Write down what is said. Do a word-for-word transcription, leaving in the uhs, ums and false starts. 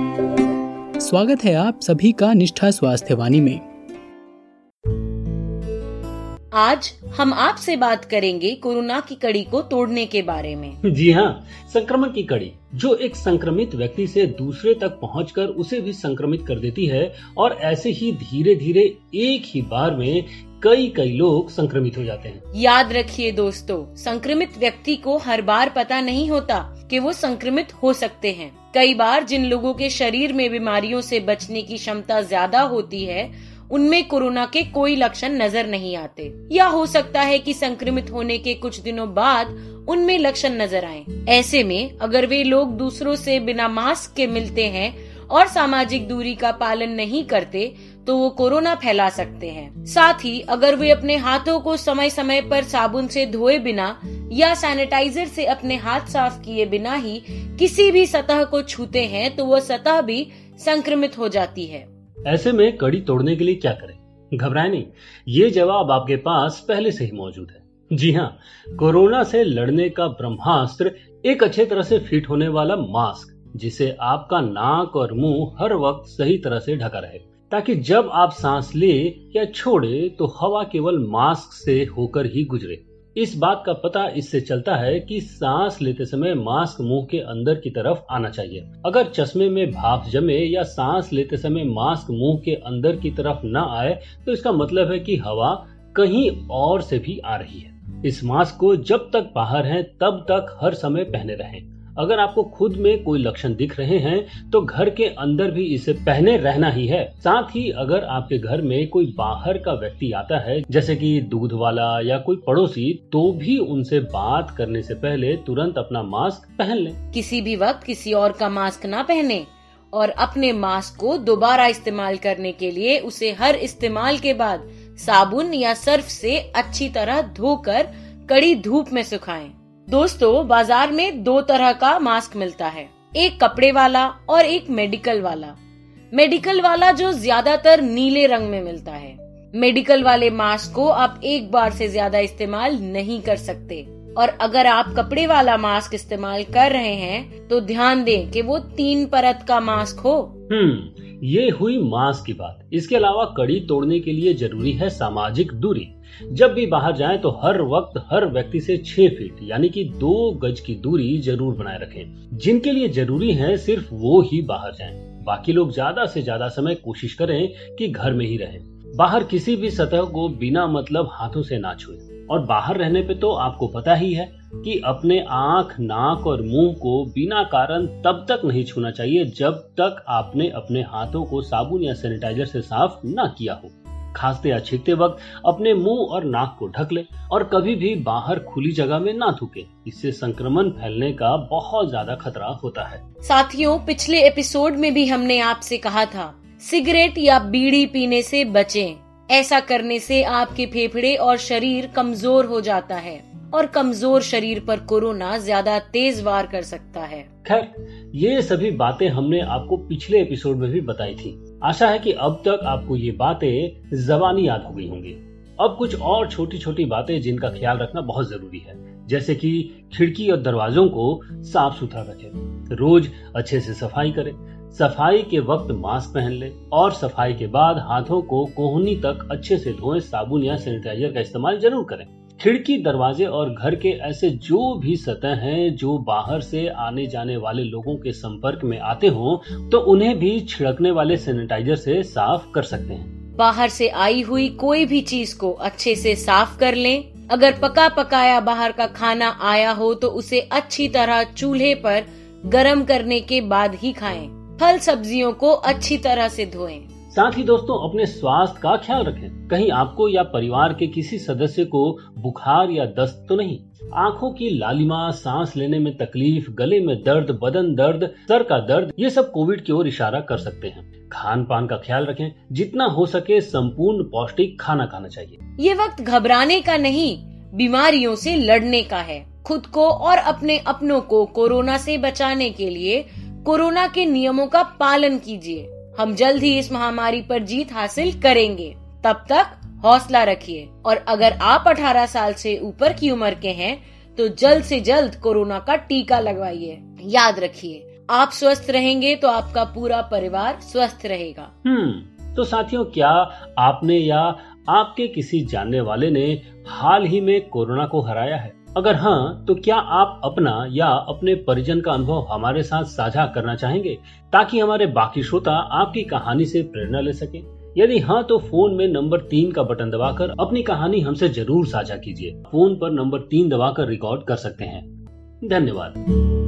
स्वागत है आप सभी का निष्ठा स्वास्थ्य वाणी में। आज हम आपसे बात करेंगे कोरोना की कड़ी को तोड़ने के बारे में। जी हाँ, संक्रमण की कड़ी जो एक संक्रमित व्यक्ति से दूसरे तक पहुंचकर उसे भी संक्रमित कर देती है और ऐसे ही धीरे धीरे एक ही बार में कई कई लोग संक्रमित हो जाते हैं। याद रखिए दोस्तों, संक्रमित व्यक्ति को हर बार पता नहीं होता कि वो संक्रमित हो सकते हैं। कई बार जिन लोगों के शरीर में बीमारियों से बचने की क्षमता ज्यादा होती है, उनमें कोरोना के कोई लक्षण नजर नहीं आते, या हो सकता है कि संक्रमित होने के कुछ दिनों बाद उनमें लक्षण नजर आए। ऐसे में अगर वे लोग दूसरों से बिना मास्क के मिलते हैं और सामाजिक दूरी का पालन नहीं करते तो वो कोरोना फैला सकते हैं। साथ ही अगर वे अपने हाथों को समय समय पर साबुन से धोए बिना या सैनिटाइजर से अपने हाथ साफ किए बिना ही किसी भी सतह को छूते हैं तो वो सतह भी संक्रमित हो जाती है। ऐसे में कड़ी तोड़ने के लिए क्या करें? घबराएं नहीं, ये जवाब आपके पास पहले से ही मौजूद है। जी हाँ, कोरोना से लड़ने का ब्रह्मास्त्र एक अच्छे तरह से फिट होने वाला मास्क, जिसे आपका नाक और मुंह हर वक्त सही तरह से ढका रहे, ताकि जब आप सांस ले या छोड़े तो हवा केवल मास्क से होकर ही गुजरे। इस बात का पता इससे चलता है कि सांस लेते समय मास्क मुंह के अंदर की तरफ आना चाहिए। अगर चश्मे में भाप जमे या सांस लेते समय मास्क मुंह के अंदर की तरफ न आए तो इसका मतलब है कि हवा कहीं और से भी आ रही है। इस मास्क को जब तक बाहर हैं तब तक हर समय पहने रहें। अगर आपको खुद में कोई लक्षण दिख रहे हैं तो घर के अंदर भी इसे पहने रहना ही है। साथ ही अगर आपके घर में कोई बाहर का व्यक्ति आता है, जैसे कि दूध वाला या कोई पड़ोसी, तो भी उनसे बात करने से पहले तुरंत अपना मास्क पहन लें। किसी भी वक्त किसी और का मास्क ना पहने और अपने मास्क को दोबारा इस्तेमाल करने के लिए उसे हर इस्तेमाल के बाद साबुन या सर्फ से अच्छी तरह धोकर कड़ी धूप में सुखाएं। दोस्तों, बाजार में दो तरह का मास्क मिलता है, एक कपड़े वाला और एक मेडिकल वाला। मेडिकल वाला जो ज्यादातर नीले रंग में मिलता है। मेडिकल वाले मास्क को आप एक बार से ज्यादा इस्तेमाल नहीं कर सकते, और अगर आप कपड़े वाला मास्क इस्तेमाल कर रहे हैं तो ध्यान दें कि वो तीन परत का मास्क हो। हम्म ये हुई मास्क की बात। इसके अलावा कड़ी तोड़ने के लिए जरूरी है सामाजिक दूरी। जब भी बाहर जाएं तो हर वक्त हर व्यक्ति से छह फीट यानी कि दो गज की दूरी जरूर बनाए रखें। जिनके लिए जरूरी है सिर्फ वो ही बाहर जाएं। बाकी लोग ज्यादा से ज्यादा समय कोशिश करें कि घर में ही रहें। बाहर किसी भी सतह को बिना मतलब हाथों से ना छुएं। और बाहर रहने पे तो आपको पता ही है कि अपने आंख, नाक और मुंह को बिना कारण तब तक नहीं छूना चाहिए जब तक आपने अपने हाथों को साबुन या सैनिटाइजर से साफ ना किया हो। खांसते या छींकते वक्त अपने मुंह और नाक को ढक लें और कभी भी बाहर खुली जगह में ना थूकें। इससे संक्रमण फैलने का बहुत ज्यादा खतरा होता है। साथियों, पिछले एपिसोड में भी हमने आपसे कहा था, सिगरेट या बीड़ी पीने से बचें। ऐसा करने से आपके फेफड़े और शरीर कमजोर हो जाता है और कमजोर शरीर पर कोरोना ज्यादा तेज वार कर सकता है। खैर, ये सभी बातें हमने आपको पिछले एपिसोड में भी बताई थी। आशा है कि अब तक आपको ये बातें ज़बानी याद हो गई होंगी। अब कुछ और छोटी छोटी बातें जिनका ख्याल रखना बहुत जरूरी है, जैसे कि खिड़की और दरवाजों को साफ सुथरा रखें, रोज अच्छे से सफाई करें, सफाई के वक्त मास्क पहन लें और सफाई के बाद हाथों को कोहनी तक अच्छे से धोएं। साबुन या सैनिटाइजर का इस्तेमाल जरूर करें। खिड़की, दरवाजे और घर के ऐसे जो भी सतह हैं जो बाहर से आने जाने वाले लोगों के संपर्क में आते हों तो उन्हें भी छिड़कने वाले सैनिटाइजर से साफ कर सकते हैं। बाहर से आई हुई कोई भी चीज को अच्छे से साफ कर लें। अगर पका पकाया बाहर का खाना आया हो तो उसे अच्छी तरह चूल्हे पर गर्म करने के बाद ही खाएं। फल सब्जियों को अच्छी तरह से धोएं। साथ ही दोस्तों, अपने स्वास्थ्य का ख्याल रखें। कहीं आपको या परिवार के किसी सदस्य को बुखार या दस्त तो नहीं। आंखों की लालिमा, सांस लेने में तकलीफ, गले में दर्द, बदन दर्द, सर का दर्द, ये सब कोविड की ओर इशारा कर सकते हैं। खान पान का ख्याल रखें। जितना हो सके संपूर्ण पौष्टिक खाना खाना चाहिए। ये वक्त घबराने का नहीं, बीमारियों से लड़ने का है। खुद को और अपने अपनों को कोरोना से बचाने के लिए कोरोना के नियमों का पालन कीजिए। हम जल्द ही इस महामारी पर जीत हासिल करेंगे। तब तक हौसला रखिए, और अगर आप अठारह साल से ऊपर की उम्र के हैं तो जल्द से जल्द कोरोना का टीका लगवाइए। याद रखिए, आप स्वस्थ रहेंगे तो आपका पूरा परिवार स्वस्थ रहेगा। हम्म तो साथियों, क्या आपने या आपके किसी जानने वाले ने हाल ही में कोरोना को हराया है? अगर हाँ, तो क्या आप अपना या अपने परिजन का अनुभव हमारे साथ साझा करना चाहेंगे, ताकि हमारे बाकी श्रोता आपकी कहानी से प्रेरणा ले सके? यदि हाँ, तो फोन में नंबर तीन का बटन दबाकर अपनी कहानी हमसे जरूर साझा कीजिए। फोन पर नंबर तीन दबाकर रिकॉर्ड कर सकते हैं। धन्यवाद।